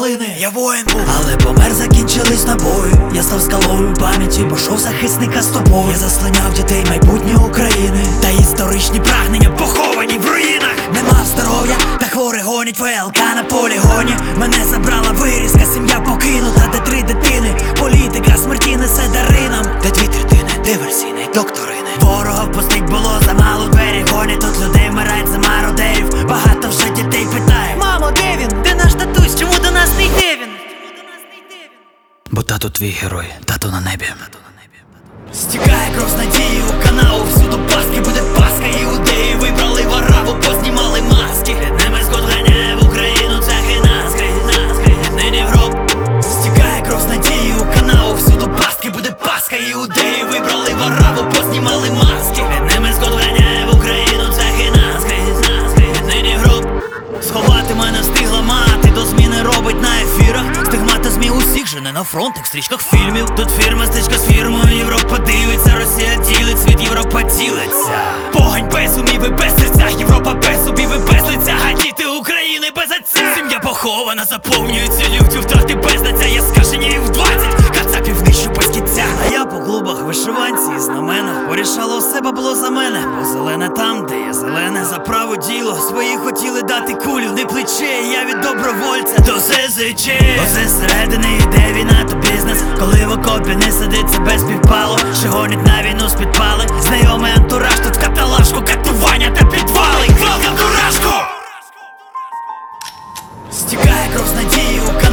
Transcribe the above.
клини. Я воїн був, але помер, закінчились набої. Я став скалою в пам'яті, пішов захисника з тобою. Я заслоняв дітей майбутнє України, та історичні прагнення поховані в руїнах. Не мав здоров'я, та хворий гонять ВЛК на полігоні. Мене забрала вирізка, сім'я покинута, де 3 дитини. Політика смерті несе дари нам, де 2 третини диверсійної докторини. Ворога впустить було замало, двері гонять, тут людей вмирають за мародерів. Багато вже дітей питає: мамо, де він? Де наш татусь? Чому до нас не йде він? Бо тато твій герой, тато на небі. Стікає кров з надії у канаву, всюду пастки, буде Пасха. Іудеї вибрали Вараву, познімали маски. Від ними скот ганяє в Україну, це хина, скрізь нині в гроб. Стікає кров з надії у канаву, всюду пастки, буде Пасха. Іудеї вибрали Вараву, познімали маски. Від ними скот ганяє в Україну, це хина, скрізь нині в гроб. Сховати мене встигла мати, до зміни робить на ефірах. Стигмата ЗМІ усіх жене на фронтах, в стрічках фільмів. Тут фірма, стичка з фірмою, Європа дивиться, Росія ділить, світ, Європа ділиться. Погань без умів і без серця, Європа без зубів і без лиця, а діти України без отця. Сім'я похована, заповнюється люттю, втрати без наця. Я скажені їх в 20, кацапів нищу без кінця. А я по клубах, вишиванці і знаменах порішало все бабло за мене. Бо зелене там, де є зелене, за право діло. Свої хотіли дати кулю, не плече, я від добровольця до СЗЧ. Оце зсередини йде війна, то бізнес. Коли в окопі не сидиться без півпалу, що гонять на війну з підпали. Знайомий антураж, тут в каталажку катування та підвали. Welcome to Рашку! Стікає кров з надії у